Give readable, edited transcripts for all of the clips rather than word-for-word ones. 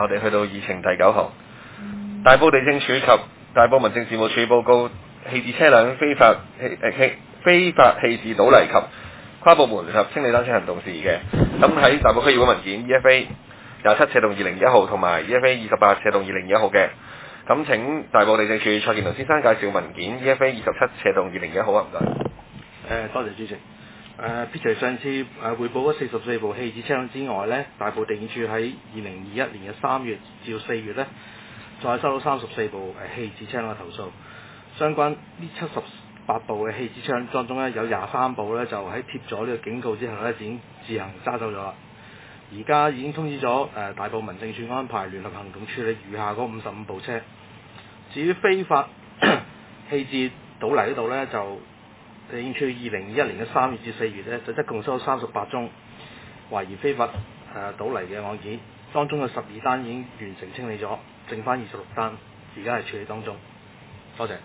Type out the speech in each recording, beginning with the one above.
我哋去到議程第9項，大埔地政署及大埔民政事務處報告棄置車輛非法棄置倒泥及跨部門聯合清理單車行動事宜嘅。咁喺大埔區議會文件 EFA 27/2021號同埋 EFA 28/2021號嘅。咁請大埔地政處蔡建龍先生介紹文件 EFA 27/2021號啊，唔該。 多謝主席。撇除上次匯報嗰44部棄置車輛之外呢，大埔地政處喺2021年嘅3月至4月呢，再收到34部棄置車輛嘅投訴。相關呢78部嘅棄置車輛當中呢，有23部呢就喺貼咗呢個警告之後呢，已經自行揸走咗啦。而家已經通知咗大埔民政處安排聯合行動處理餘下嗰55部車。至於非法棄置倒泥呢度呢，就地政處2021年嘅3月至4月呢，就一共收到38宗懷疑非法倒泥嘅案件，當中嘅12單已經完成清理咗，剩翻26單，而家係處理當中。多謝。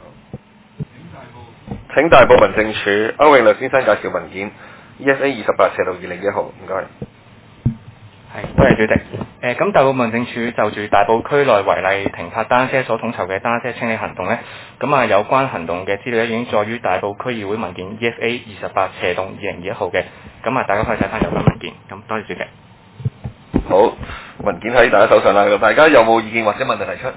請大埔民政處歐永律先生介紹文件 EFA 28/2021號，唔該。 多謝主席。咁大埔民政處就住大埔區內違例停泊單車所統籌嘅單車清理行動呢，咁有關行動嘅資料已經載於大埔區議會文件 EFA 28/2021號嘅，咁大家可以睇翻有關文件。咁多謝主席。 好，文件喺大家手上啦，大家有冇意見或者問題提出？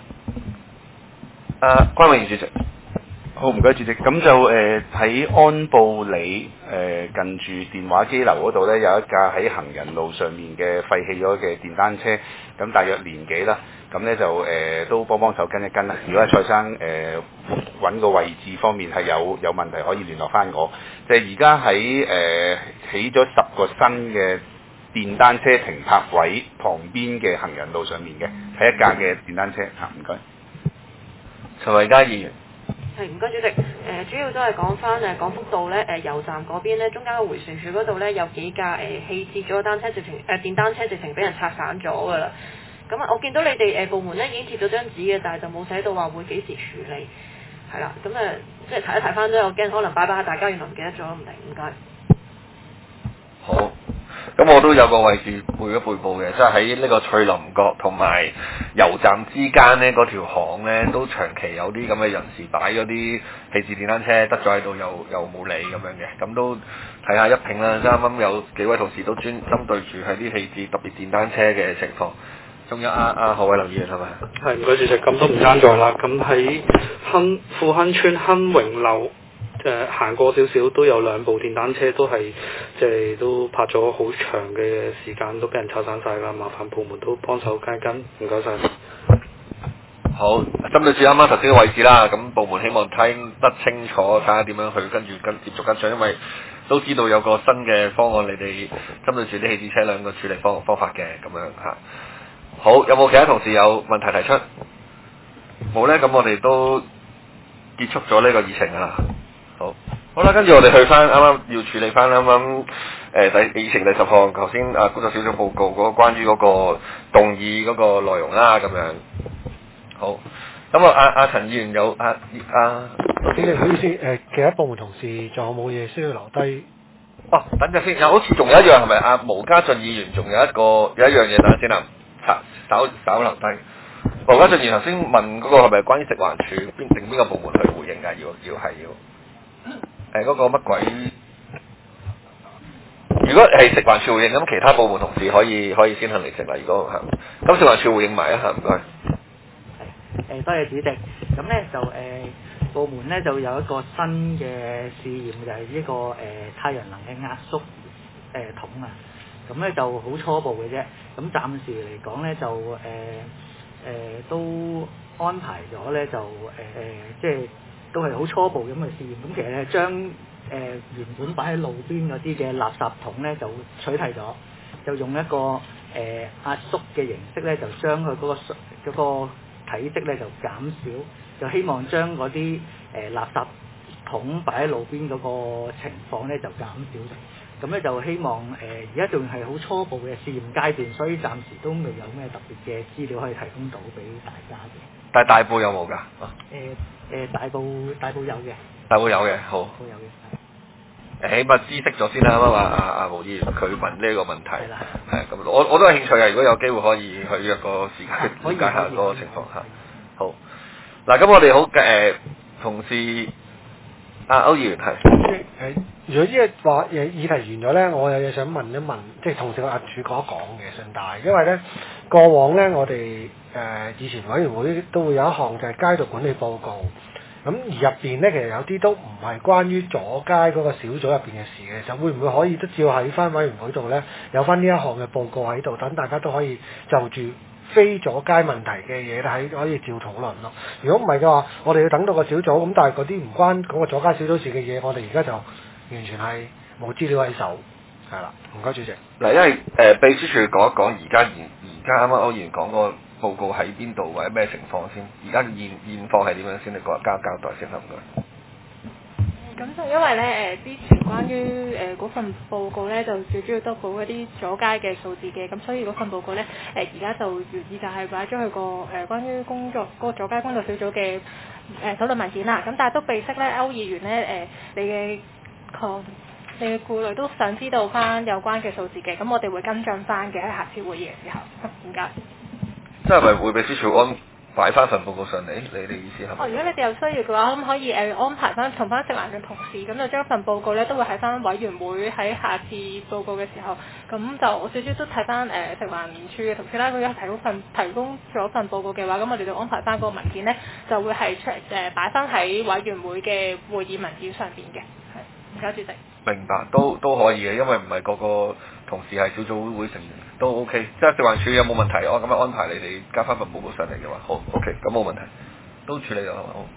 關永賢主席。 好，唔該主席。咁就喺安布里近住電話機樓嗰度呢，有一架喺行人路上面嘅廢棄咗嘅電單車，咁大約年幾啦。咁呢就都幫手跟一跟啦。如果係蔡生揾個位置方面係有問題，可以聯絡翻我。就係而家喺起咗10個新嘅電單車停泊位旁邊嘅行人路上面嘅，係一架嘅電單車嚇，唔該。 陳慧嘉議員。 係，唔該主席。主要都係講翻廣福道咧油站嗰邊咧，中間嘅迴旋處嗰度咧有幾架棄置咗嘅單車電單車直情俾人拆散咗㗎啦。咁我見到你哋部門咧已經貼咗張紙嘅，但係就冇寫到話會幾時處理。係啦，咁即係提一提翻啫，我驚可能擺大家原來唔記得咗唔定，唔該。 好。咁我都有個位置背報嘅，即係喺呢個翠林角同埋油站之間呢，嗰條巷呢，都長期有啲咁嘅人士擺咗啲棄置電單車，得咗喺度又冇理咁樣嘅，咁都睇下一併啦。啱啱有幾位同事都專針對住喺啲棄置特別電單車嘅情況。仲有何偉林議員係咪？ 係，唔該主席，咁都唔爭在啦。咁喺富亨村亨榮樓行過少少都有2部電單車，都係都泊咗好長嘅時間，都俾人拆散晒啦。麻煩部門都幫手跟一跟，唔該晒。 好，針對住啱啱頭先嘅位置啦，咁部門希望聽得清楚，睇下點樣去接續跟進，因為都知道有個新嘅方案，你哋針對住啲棄置車輛嘅處理方法嘅咁樣嚇。好，有冇其他同事有問題提出？冇呢，咁我哋都結束咗呢個議程㗎啦。好啦，跟住我哋去翻啱啱要處理翻啱啱議程第10項，頭先工作小組報告嗰個關於嗰個動議嗰個內容啦，咁樣。好，咁阿陳議員有主席，唔好意思，其他部門同事仲有冇嘢需要留低？ 哦，等陣先，好似仲有一樣係咪毛家俊議員仲有一樣嘢，等陣先啊，稍留低。毛家俊議員頭先問嗰個係咪關於食環署邊個部門去回應㗎？要嗰個乜鬼？如果係食環署回應，咁其他部門同事可以先行離席啦。如果係，咁食環署回應埋一下，唔該。 多謝主席。咁咧就部門咧就有一個新嘅試驗，就係呢個太陽能嘅壓縮桶啊。咁咧就好初步嘅啫。咁暫時嚟講咧就都安排咗咧，就即係都係好初步咁嘅試驗。咁其實係將原本擺喺路邊嗰啲嘅垃圾桶咧就取締咗，就用一個壓縮嘅形式咧，就將佢嗰個體積咧就減少，就希望將嗰啲垃圾桶擺喺路邊嗰個情況咧就減少咗。咁咧就希望而家仲係好初步嘅試驗階段，所以暫時都未有咩特別嘅資料可以提供到俾大家嘅。 但係大埔有冇㗎？ 大埔有嘅。 大埔有嘅，好。 大埔有嘅。 起碼知悉咗先啦，啱啱話阿毛議員佢問呢個問題， 係啦係咁，我都有興趣嘅。如果有機會可以去約個時間可以了解下可以嗰個情況嚇。好，嗱咁我哋好同事歐議員係。 如果呢個話議題完咗咧，我有嘢想問一問，即係同時個阿柱講一講嘅順帶，因為咧過往咧我哋以前委員會都會有一項就係街道管理報告，咁而入邊咧其實有啲都唔係關於阻街嗰個小組入邊嘅事嘅，就會唔會可以都照喺翻委員會度咧有翻呢一項嘅報告喺度，等大家都可以就住非阻街問題嘅嘢咧可以照討論咯。如果唔係嘅話，我哋要等到個小組咁，但係嗰啲唔關嗰個阻街小組事嘅嘢，我哋而家就完全係冇資料喺手，係啦，唔該主席。 嗱，因為秘書處講一講而家啱啱歐議員講個報告喺邊度或者咩情況先，而家現況係點樣先？你交代先啦，唔該。 咁就因為咧之前關於嗰份報告咧，就最主要都報一啲阻街嘅數字嘅，咁所以嗰份報告咧而家就原意就係擺咗去個關於嗰個阻街工作小組嘅討論文件啦。咁但係都備悉咧，歐議員咧你嘅顧慮都想知道翻有關嘅數字嘅，咁我哋會跟進翻嘅喺下次會議嘅時候。唔該。 即係咪會秘書處擺翻份報告上嚟？你哋意思係咪？ 如果你哋有需要嘅話，咁可以安排翻同翻食環嘅同事，咁就將份報告咧都會喺翻委員會喺下次報告嘅時候，咁就我少少都睇翻食環處嘅同事啦。佢如果提供咗份報告嘅話，咁我哋就安排翻個文件咧，就會係擺翻喺委員會嘅會議文件上邊嘅。係，唔該主席。 明白，都可以嘅，因為唔係個個同事係小組會成員，都 OK。即係食環署有冇問題？我咁樣安排你哋交翻份報告上嚟嘅話，好 OK，咁冇問題，都處理咗係嘛？好。